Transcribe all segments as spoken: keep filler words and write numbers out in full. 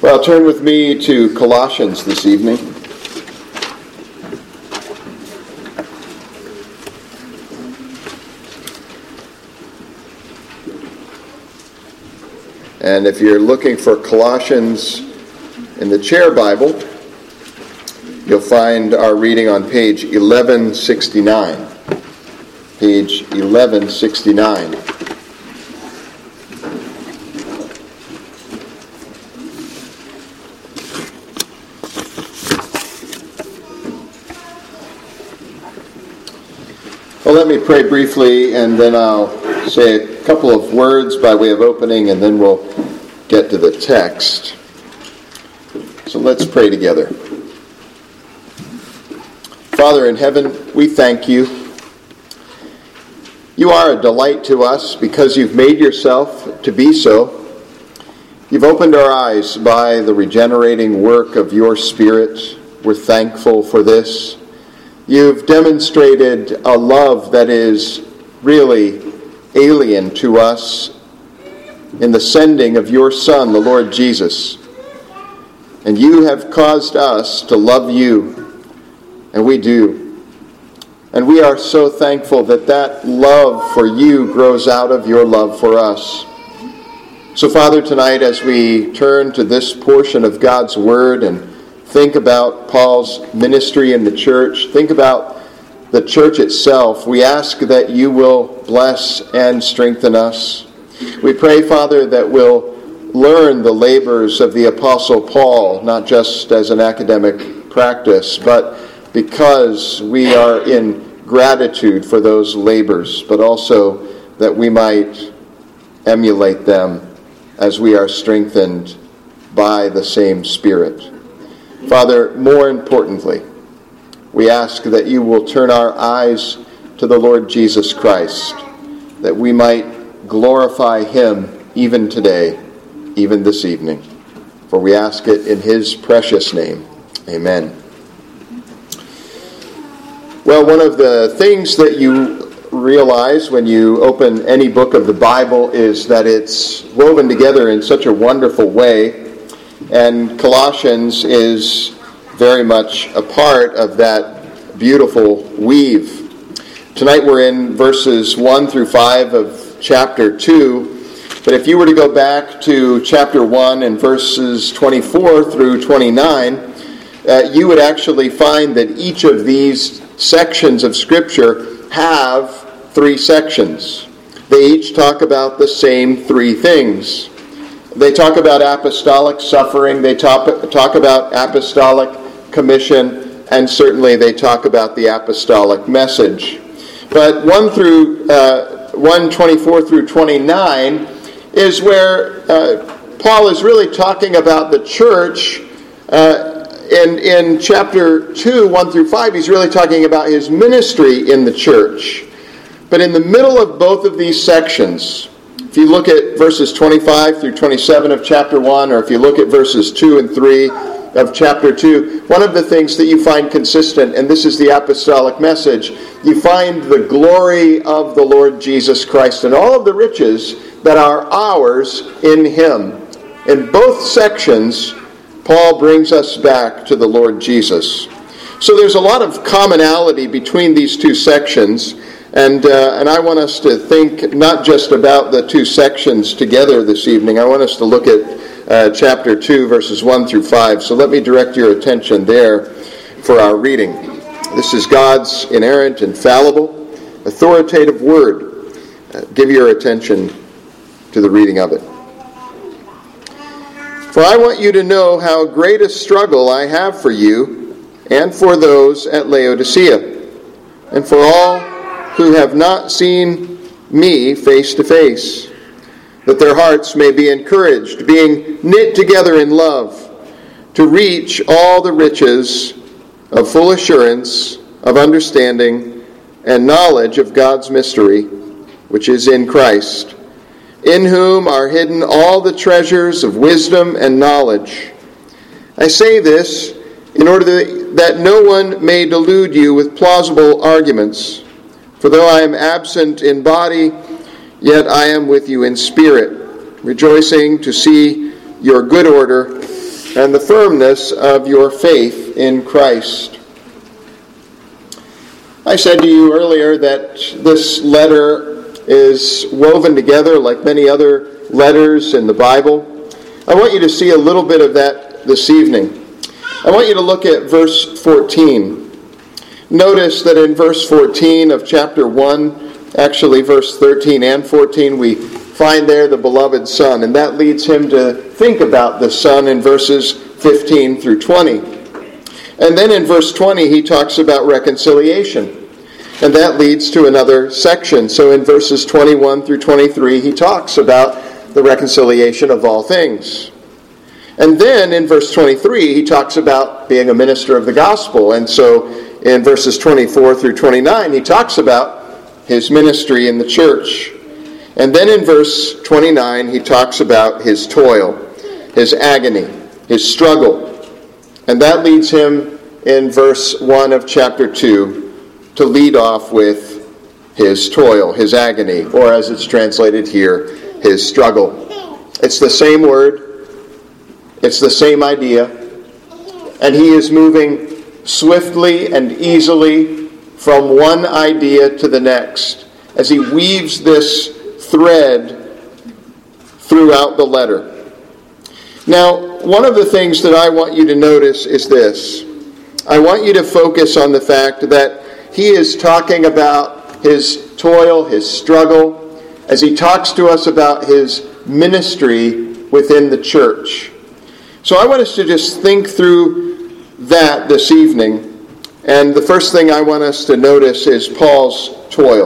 Well, turn with me to Colossians this evening. And if you're looking for Colossians in the Chair Bible, you'll find our reading on page eleven sixty-nine. Page eleven sixty-nine. Well, let me pray briefly, and then I'll say a couple of words by way of opening, and then we'll get to the text. So let's pray together. Father in heaven, we thank you. You are a delight to us because you've made yourself to be so. You've opened our eyes by the regenerating work of your Spirit. We're thankful for this. You've demonstrated a love that is really alien to us in the sending of your Son, the Lord Jesus. And you have caused us to love you, and we do. And we are so thankful that that love for you grows out of your love for us. So, Father, tonight as we turn to this portion of God's Word and think about Paul's ministry in the church, think about the church itself, we ask that you will bless and strengthen us. We pray, Father, that we'll learn the labors of the Apostle Paul, not just as an academic practice, but because we are in gratitude for those labors, but also that we might emulate them as we are strengthened by the same Spirit. Father, more importantly, we ask that you will turn our eyes to the Lord Jesus Christ, that we might glorify him even today, even this evening. For we ask it in his precious name. Amen. Well, one of the things that you realize when you open any book of the Bible is that it's woven together in such a wonderful way. And Colossians is very much a part of that beautiful weave. Tonight we're in verses one through five of chapter two. But if you were to go back to chapter one and verses twenty-four through twenty-nine, uh, you would actually find that each of these sections of Scripture have three sections. They each talk about the same three things. They talk about apostolic suffering, they talk, talk about apostolic commission, and certainly they talk about the apostolic message. But one through uh, one twenty-four through twenty-nine is where uh, Paul is really talking about the church. Uh, in, in chapter two, one through five, he's really talking about his ministry in the church. But in the middle of both of these sections, if you look at verses twenty-five through twenty-seven of chapter one, or if you look at verses two and three of chapter two, one of the things that you find consistent, and this is the apostolic message, you find the glory of the Lord Jesus Christ and all of the riches that are ours in him. In both sections, Paul brings us back to the Lord Jesus. So there's a lot of commonality between these two sections. And uh, and I want us to think not just about the two sections together this evening. I want us to look at uh, chapter two, verses one through five. So let me direct your attention there for our reading. This is God's inerrant, infallible, authoritative word. Uh, give your attention to the reading of it. For I want you to know how great a struggle I have for you and for those at Laodicea, and for all who have not seen me face to face, that their hearts may be encouraged, being knit together in love, to reach all the riches of full assurance, of understanding, and knowledge of God's mystery, which is in Christ, in whom are hidden all the treasures of wisdom and knowledge. I say this in order that no one may delude you with plausible arguments. For though I am absent in body, yet I am with you in spirit, rejoicing to see your good order and the firmness of your faith in Christ. I said to you earlier that this letter is woven together like many other letters in the Bible. I want you to see a little bit of that this evening. I want you to look at verse fourteen. Notice that in verse fourteen of chapter one, actually verse thirteen and fourteen, we find there the beloved Son, and that leads him to think about the Son in verses fifteen through twenty. And then in verse twenty, he talks about reconciliation, and that leads to another section. So in verses twenty-one through twenty-three, he talks about the reconciliation of all things. And then in verse twenty-three, he talks about being a minister of the gospel. And so in verses twenty-four through twenty-nine, he talks about his ministry in the church. And then in verse twenty-nine, he talks about his toil, his agony, his struggle. And that leads him in verse one of chapter two to lead off with his toil, his agony, or as it's translated here, his struggle. It's the same word. It's the same idea. And he is moving swiftly and easily from one idea to the next as he weaves this thread throughout the letter. Now, one of the things that I want you to notice is this. I want you to focus on the fact that he is talking about his toil, his struggle, as he talks to us about his ministry within the church. So I want us to just think through that this evening. And the first thing I want us to notice is Paul's toil.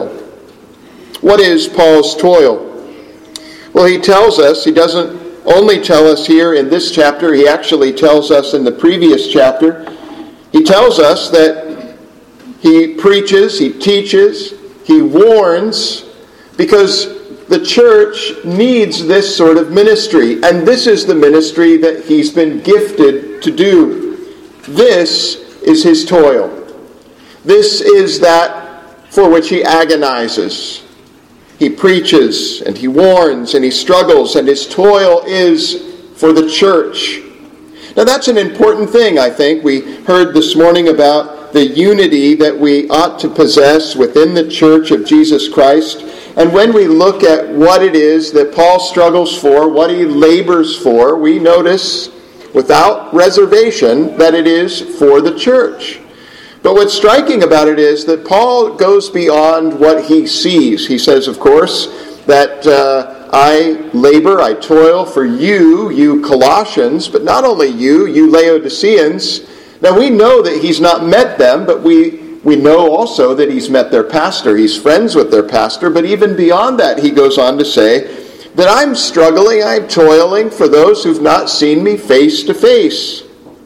What is Paul's toil? Well, he tells us, he doesn't only tell us here in this chapter, he actually tells us in the previous chapter. He tells us that he preaches, he teaches, he warns, because the church needs this sort of ministry. And this is the ministry that he's been gifted to do. This is his toil. This is that for which he agonizes. He preaches and he warns and he struggles, and his toil is for the church. Now that's an important thing, I think. We heard this morning about the unity that we ought to possess within the church of Jesus Christ. And when we look at what it is that Paul struggles for, what he labors for, we notice without reservation that it is for the church. But what's striking about it is that Paul goes beyond what he sees. He says, of course, that uh, I labor, I toil for you, you Colossians, but not only you, you Laodiceans. Now we know that he's not met them, but we We know also that he's met their pastor. He's friends with their pastor. But even beyond that, he goes on to say that I'm struggling, I'm toiling for those who've not seen me face to face.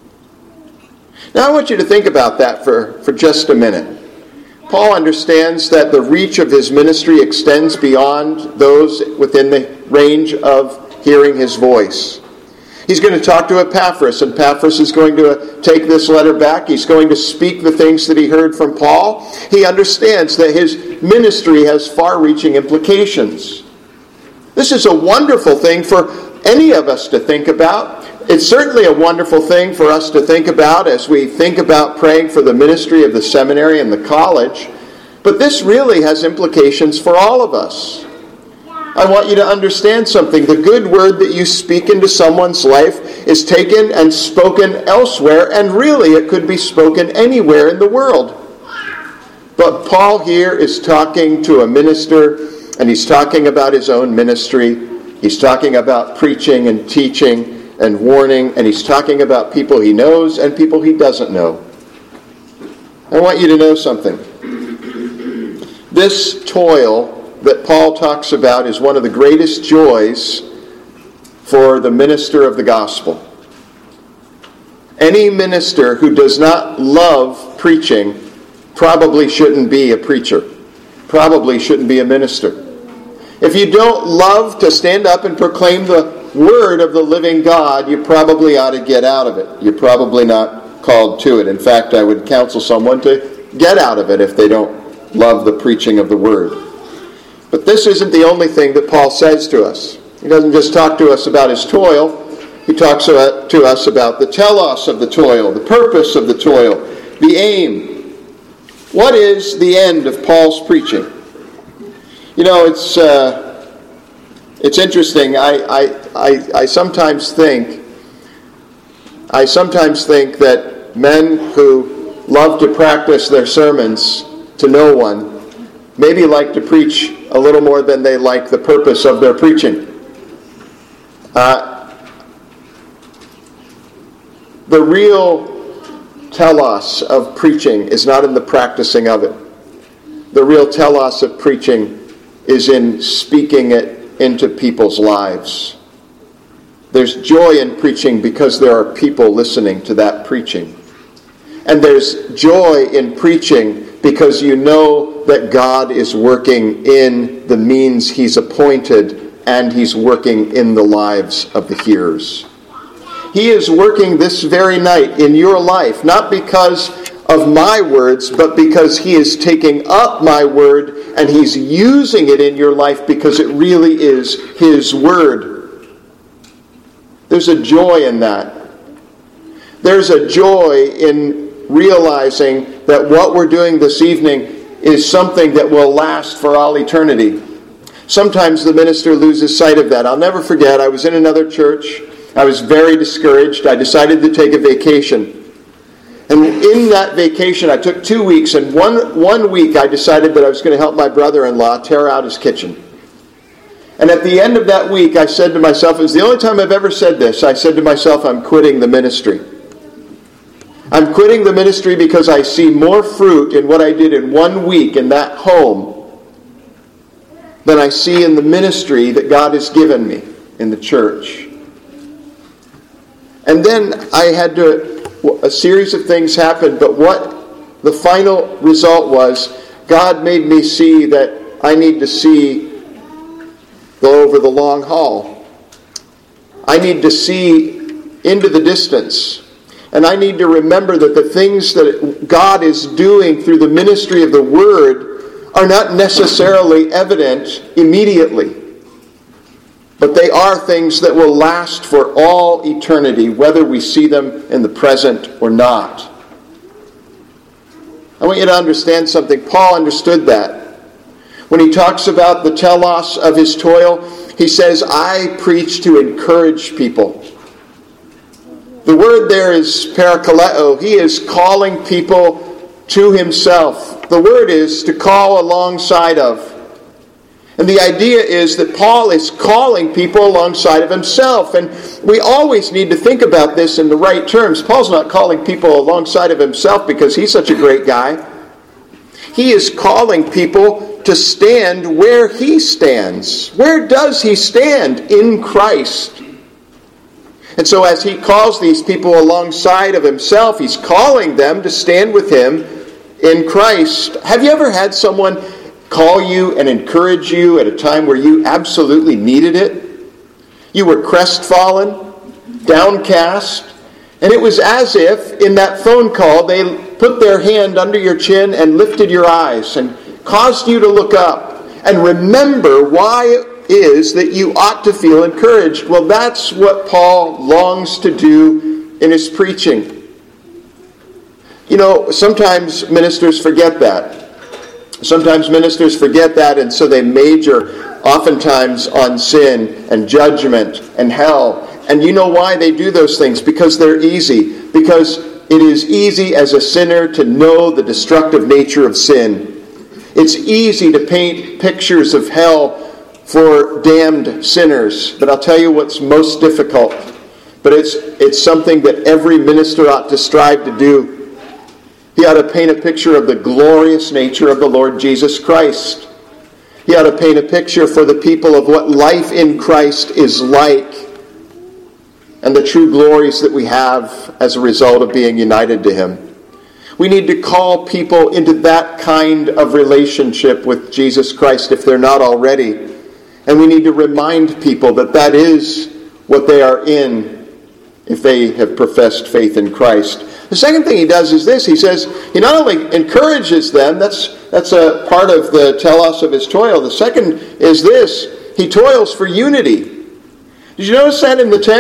Now I want you to think about that for, for just a minute. Paul understands that the reach of his ministry extends beyond those within the range of hearing his voice. He's going to talk to Epaphras, and Epaphras is going to take this letter back. He's going to speak the things that he heard from Paul. He understands that his ministry has far-reaching implications. This is a wonderful thing for any of us to think about. It's certainly a wonderful thing for us to think about as we think about praying for the ministry of the seminary and the college. But this really has implications for all of us. I want you to understand something. The good word that you speak into someone's life is taken and spoken elsewhere, and really it could be spoken anywhere in the world. But Paul here is talking to a minister, and he's talking about his own ministry. He's talking about preaching and teaching and warning, and he's talking about people he knows and people he doesn't know. I want you to know something. This toil that Paul talks about is one of the greatest joys for the minister of the gospel. Any minister who does not love preaching probably shouldn't be a preacher, probably shouldn't be a minister. If you don't love to stand up and proclaim the word of the living God, you probably ought to get out of it. You're probably not called to it. In fact, I would counsel someone to get out of it if they don't love the preaching of the word. But this isn't the only thing that Paul says to us. He doesn't just talk to us about his toil, he talks to us about the telos of the toil, the purpose of the toil, the aim. What is the end of Paul's preaching? You know, it's uh, it's interesting. I, I I I sometimes think I sometimes think that men who love to practice their sermons to no one maybe like to preach a little more than they like the purpose of their preaching. Uh, the real telos of preaching is not in the practicing of it. The real telos of preaching is in speaking it into people's lives. There's joy in preaching because there are people listening to that preaching. And there's joy in preaching because you know that God is working in the means He's appointed, and He's working in the lives of the hearers. He is working this very night in your life, not because of my words, but because He is taking up my word and He's using it in your life because it really is His word. There's a joy in that. There's a joy in realizing that what we're doing this evening is something that will last for all eternity. Sometimes the minister loses sight of that. I'll never forget, I was in another church. I was very discouraged. I decided to take a vacation. And in that vacation, I took two weeks, and one, one week I decided that I was going to help my brother-in-law tear out his kitchen. And at the end of that week, I said to myself, it was the only time I've ever said this, I said to myself, I'm quitting the ministry. I'm quitting the ministry because I see more fruit in what I did in one week in that home than I see in the ministry that God has given me in the church. And then I had to, a series of things happened, but what the final result was, God made me see that I need to see over the long haul. I need to see into the distance. And I need to remember that the things that God is doing through the ministry of the Word are not necessarily evident immediately. But they are things that will last for all eternity, whether we see them in the present or not. I want you to understand something. Paul understood that. When he talks about the telos of his toil, he says, I preach to encourage people. The word there is parakaleo. He is calling people to himself. The word is to call alongside of. And the idea is that Paul is calling people alongside of himself. And we always need to think about this in the right terms. Paul's not calling people alongside of himself because he's such a great guy. He is calling people to stand where he stands. Where does he stand? In Christ. And so as he calls these people alongside of himself, he's calling them to stand with him in Christ. Have you ever had someone call you and encourage you at a time where you absolutely needed it? You were crestfallen, downcast, and it was as if in that phone call they put their hand under your chin and lifted your eyes and caused you to look up and remember why it is that you ought to feel encouraged. Well, that's what Paul longs to do in his preaching. You know, sometimes ministers forget that. Sometimes ministers forget that, and so they major oftentimes on sin and judgment and hell. And you know why they do those things? Because they're easy. Because it is easy as a sinner to know the destructive nature of sin. It's easy to paint pictures of hell for damned sinners. But I'll tell you what's most difficult. But it's it's something that every minister ought to strive to do. He ought to paint a picture of the glorious nature of the Lord Jesus Christ. He ought to paint a picture for the people of what life in Christ is like and the true glories that we have as a result of being united to Him. We need to call people into that kind of relationship with Jesus Christ if they're not already. And we need to remind people that that is what they are in if they have professed faith in Christ. The second thing he does is this. He says, he not only encourages them, that's, that's a part of the telos of his toil. The second is this. He toils for unity. Did you notice that in the text?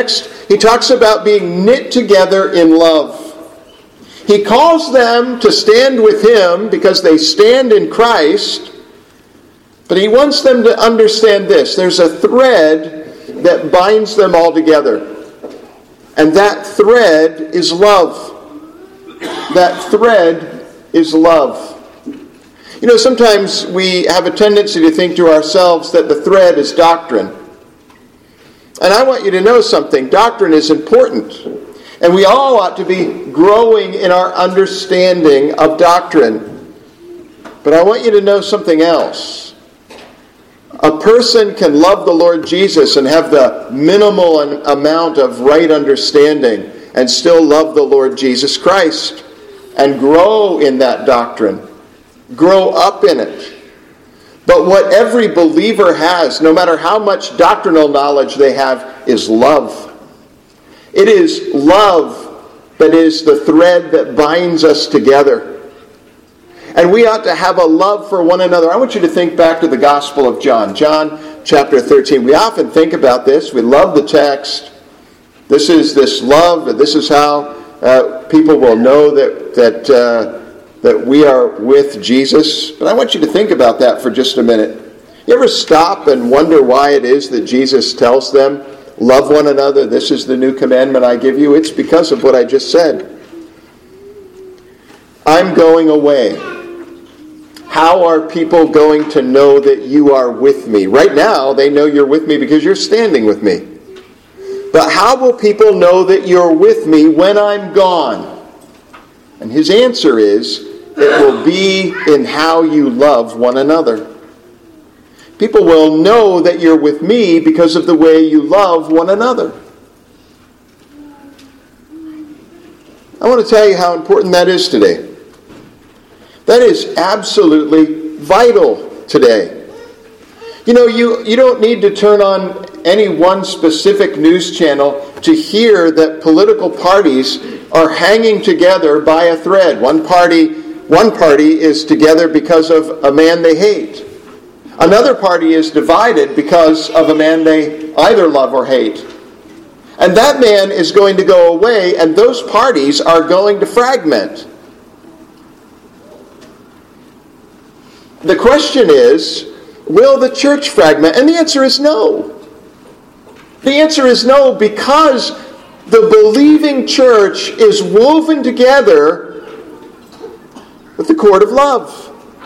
He talks about being knit together in love. He calls them to stand with him because they stand in Christ, but he wants them to understand this. There's a thread that binds them all together, and that thread is love. That thread is love. You know, sometimes we have a tendency to think to ourselves that the thread is doctrine. And I want you to know something. Doctrine is important. And we all ought to be growing in our understanding of doctrine. But I want you to know something else. A person can love the Lord Jesus and have the minimal amount of right understanding and still love the Lord Jesus Christ and grow in that doctrine. Grow up in it. But what every believer has, no matter how much doctrinal knowledge they have, is love. It is love that is the thread that binds us together. And we ought to have a love for one another. I want you to think back to the Gospel of John. John chapter thirteen. We often think about this. We love the text. This is this love, and this is how uh, people will know that that uh, that we are with Jesus. But I want you to think about that for just a minute. You ever stop and wonder why it is that Jesus tells them, love one another, this is the new commandment I give you? It's because of what I just said. I'm going away. How are people going to know that you are with me? Right now, they know you're with me because you're standing with me. But how will people know that you're with me when I'm gone? And his answer is, it will be in how you love one another. People will know that you're with me because of the way you love one another. I want to tell you how important that is today. That is absolutely vital today. You know, you, you don't need to turn on any one specific news channel to hear that political parties are hanging together by a thread. One party, one party is together because of a man they hate. Another party is divided because of a man they either love or hate. And that man is going to go away, and those parties are going to fragment. The question is, will the church fragment? And the answer is no. The answer is no, because the believing church is woven together with the cord of love.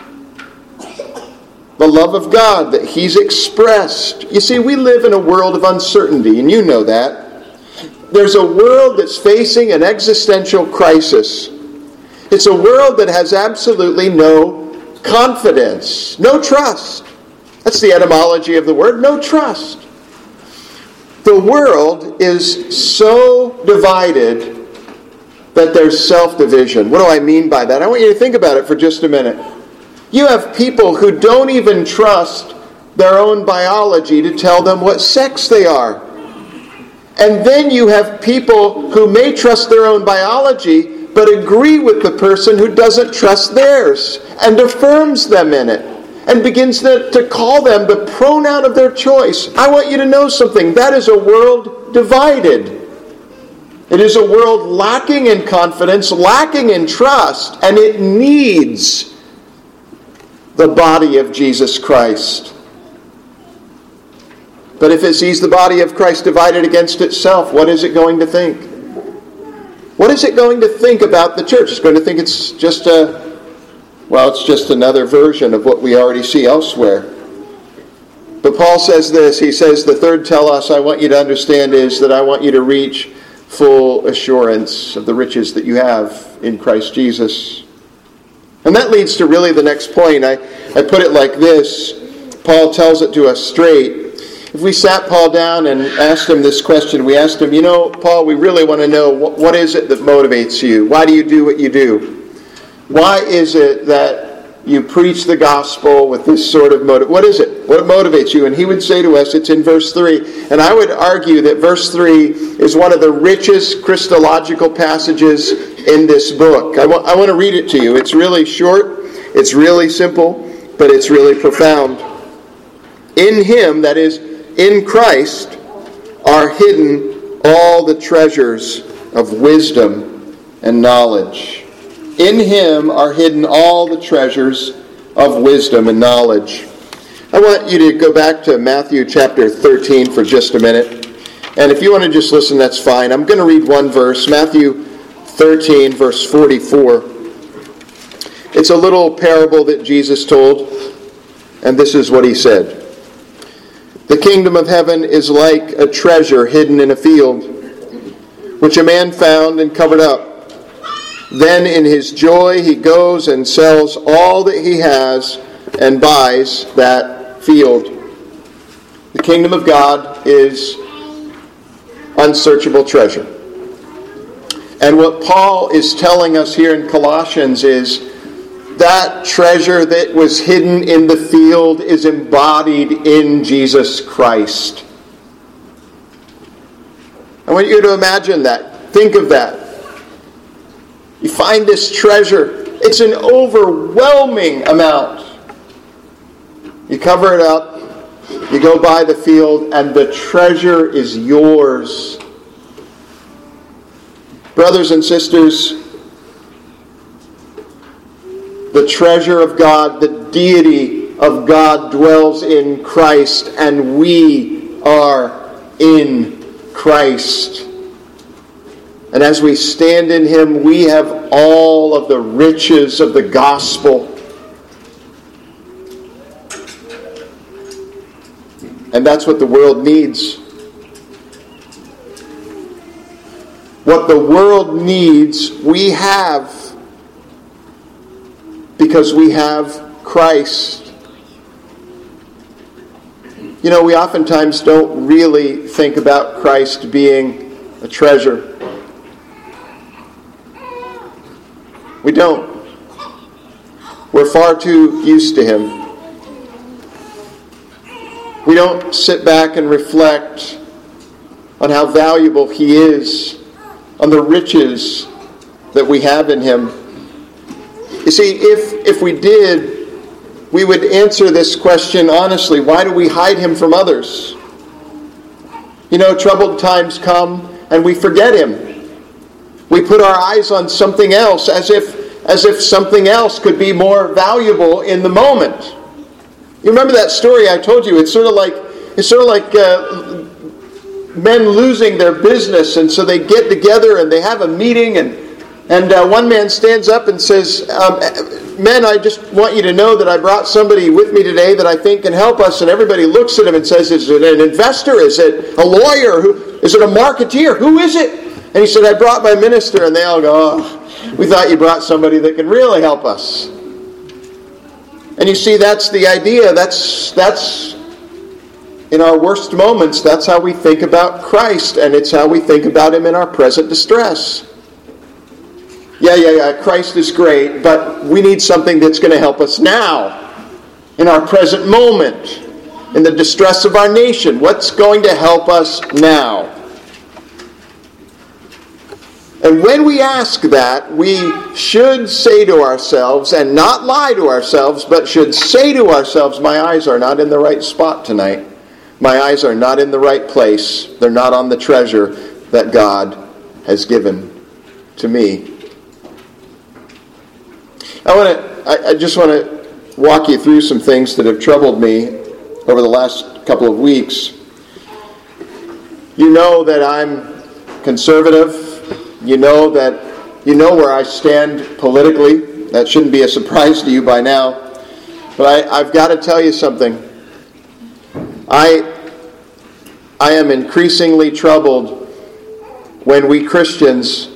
The love of God that he's expressed. You see, we live in a world of uncertainty, and you know that. There's a world that's facing an existential crisis. It's a world that has absolutely no confidence, no trust. That's the etymology of the word, no trust. The world is so divided that there's self-division. What do I mean by that? I want you to think about it for just a minute. You have people who don't even trust their own biology to tell them what sex they are. And then you have people who may trust their own biology, but agree with the person who doesn't trust theirs and affirms them in it and begins to, to call them the pronoun of their choice. I want you to know something. That is a world divided. It is a world lacking in confidence, lacking in trust, and it needs the body of Jesus Christ. But if it sees the body of Christ divided against itself, what is it going to think? What is it going to think about the church? It's going to think it's just a, well, it's just another version of what we already see elsewhere. But Paul says this, he says, the third telos I want you to understand is that I want you to reach full assurance of the riches that you have in Christ Jesus. And that leads to really the next point. I, I put it like this. Paul tells it to us straight. If we sat Paul down and asked him this question, we asked him, you know, Paul, we really want to know, what, what is it that motivates you? Why do you do what you do? Why is it that you preach the gospel with this sort of motive? What is it? What motivates you? And he would say to us, it's in verse three. And I would argue that verse three is one of the richest Christological passages in this book. I want, I want to read it to you. It's really short, it's really simple, but it's really profound. In him, that is, in Christ, are hidden all the treasures of wisdom and knowledge. In him are hidden all the treasures of wisdom and knowledge. I want you to go back to Matthew chapter thirteen for just a minute. And if you want to just listen, that's fine. I'm going to read one verse, Matthew thirteen, verse forty-four. It's a little parable that Jesus told, and this is what he said. The kingdom of heaven is like a treasure hidden in a field, which a man found and covered up. Then in his joy he goes and sells all that he has and buys that field. The kingdom of God is unsearchable treasure. And what Paul is telling us here in Colossians is that treasure that was hidden in the field is embodied in Jesus Christ. I want you to imagine that. Think of that. You find this treasure. It's an overwhelming amount. You cover it up. You go by the field, and the treasure is yours. Brothers and sisters, the treasure of God, the deity of God dwells in Christ, and we are in Christ. And as we stand in him, we have all of the riches of the gospel. And that's what the world needs. What the world needs, we have, because we have Christ. You know, we oftentimes don't really think about Christ being a treasure. We don't. We're far too used to him. We don't sit back and reflect on how valuable he is, on the riches that we have in him. You see, if, if we did, we would answer this question honestly. Why do we hide him from others? You know, troubled times come and we forget him. We put our eyes on something else as if, as if something else could be more valuable in the moment. You remember that story I told you? It's sort of like it's sort of like uh, men losing their business, and so they get together and they have a meeting, and and uh, one man stands up and says, um, "Men, I just want you to know that I brought somebody with me today that I think can help us." And everybody looks at him and says, "Is it an investor? Is it a lawyer? Who is it? A marketeer? Who is it?" And he said, "I brought my minister." And they all go, "Oh, we thought you brought somebody that can really help us." And you see, that's the idea. That's that's in our worst moments, that's how we think about Christ, and it's how we think about him in our present distress. Yeah, yeah, yeah, Christ is great, but we need something that's going to help us now, in our present moment, in the distress of our nation. What's going to help us now? And when we ask that, we should say to ourselves, and not lie to ourselves, but should say to ourselves, my eyes are not in the right spot tonight. My eyes are not in the right place. They're not on the treasure that God has given to me. I want to. I, I just want to walk you through some things that have troubled me over the last couple of weeks. You know that I'm conservative. You know that you know where I stand politically. That shouldn't be a surprise to you by now. But I, I've got to tell you something. I I am increasingly troubled when we Christians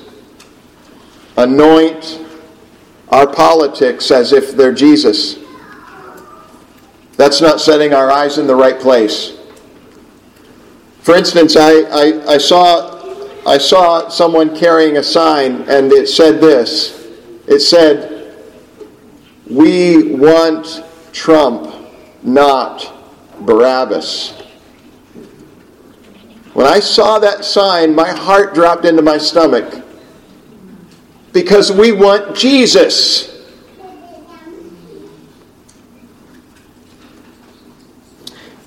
anoint our politics as if they're Jesus. That's not setting our eyes in the right place. For instance, I, I, I saw I saw someone carrying a sign, and it said this. It said, "We want Trump, not Barabbas." When I saw that sign, my heart dropped into my stomach. Because we want Jesus.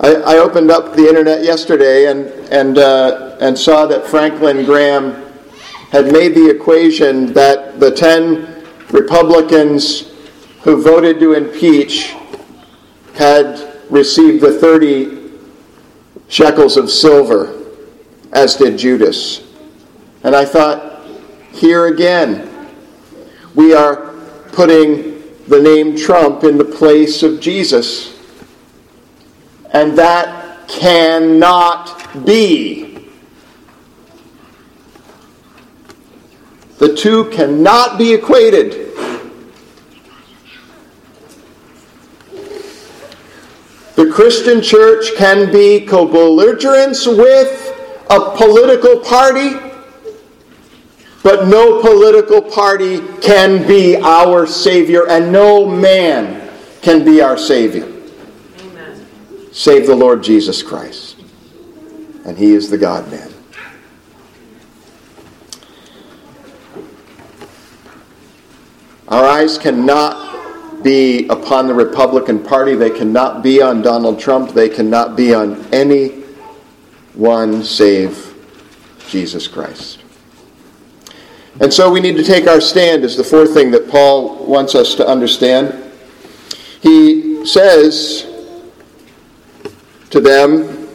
I, I opened up the internet yesterday and and uh, and saw that Franklin Graham had made the equation that the ten Republicans who voted to impeach had received the thirty shekels of silver, as did Judas. And I thought, here again, we are putting the name Trump in the place of Jesus. And that cannot be. The two cannot be equated. The Christian church can be co-belligerents with a political party, but no political party can be our Savior, and no man can be our Savior. Amen. Save the Lord Jesus Christ. And He is the God-man. Our eyes cannot be upon the Republican Party. They cannot be on Donald Trump. They cannot be on any one save Jesus Christ. And so we need to take our stand is the fourth thing that Paul wants us to understand. He says to them,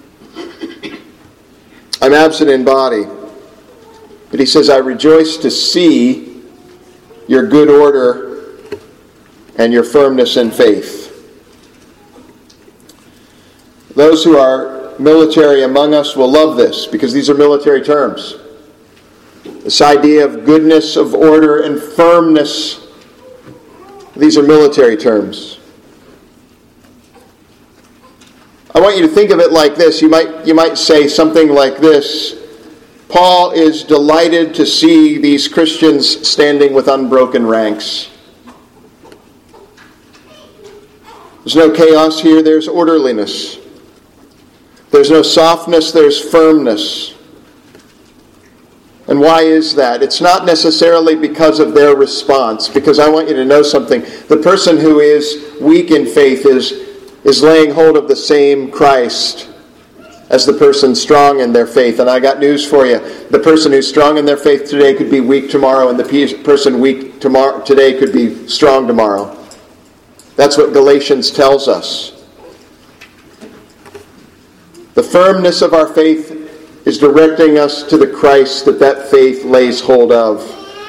I'm absent in body. But he says, I rejoice to see your good order and your firmness in faith. Those who are military among us will love this, because these are military terms. This idea of goodness, of order, and firmness, these are military terms. I want you to think of it like this. You might, you might say something like this. Paul is delighted to see these Christians standing with unbroken ranks. There's no chaos here, there's orderliness. There's no softness, there's firmness. And why is that? It's not necessarily because of their response, because I want you to know something. The person who is weak in faith is, is laying hold of the same Christ as the person strong in their faith. And I got news for you. The person who's strong in their faith today could be weak tomorrow, and the person weak tomorrow today could be strong tomorrow. That's what Galatians tells us. The firmness of our faith is directing us to the Christ that that faith lays hold of.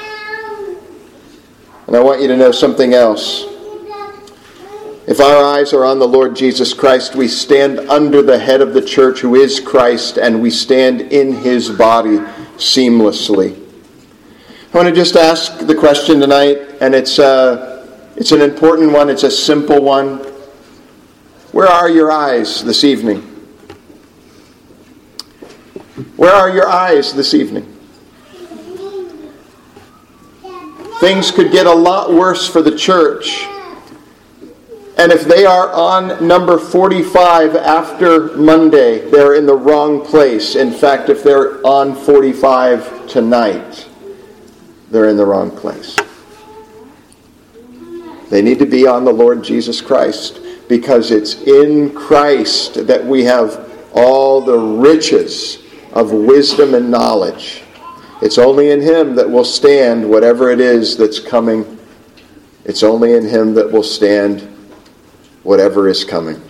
And I want you to know something else. If our eyes are on the Lord Jesus Christ, we stand under the head of the church, who is Christ, and we stand in His body seamlessly. I want to just ask the question tonight, and it's uh, it's an important one, it's a simple one. Where are your eyes this evening? Where are your eyes this evening? Things could get a lot worse for the church. And if they are on number forty-five after Monday, they're in the wrong place. In fact, if they're on forty-five tonight, they're in the wrong place. They need to be on the Lord Jesus Christ, because it's in Christ that we have all the riches of wisdom and knowledge. It's only in Him that will stand whatever it is that's coming. It's only in Him that will stand whatever is coming.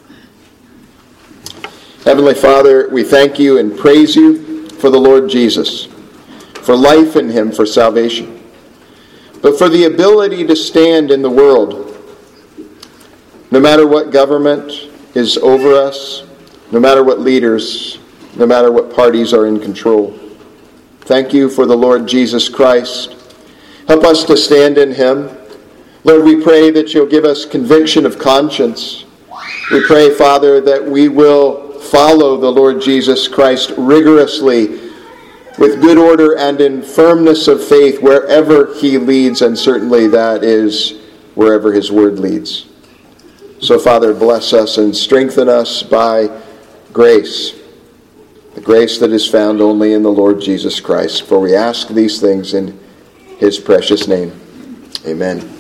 Heavenly Father, we thank You and praise You for the Lord Jesus, for life in Him, for salvation, but for the ability to stand in the world, no matter what government is over us, no matter what leaders, no matter what parties are in control. Thank You for the Lord Jesus Christ. Help us to stand in Him. Lord, we pray that You'll give us conviction of conscience. We pray, Father, that we will follow the Lord Jesus Christ rigorously, with good order and in firmness of faith wherever He leads, and certainly that is wherever His word leads. So, Father, bless us and strengthen us by grace, the grace that is found only in the Lord Jesus Christ. For we ask these things in His precious name. Amen.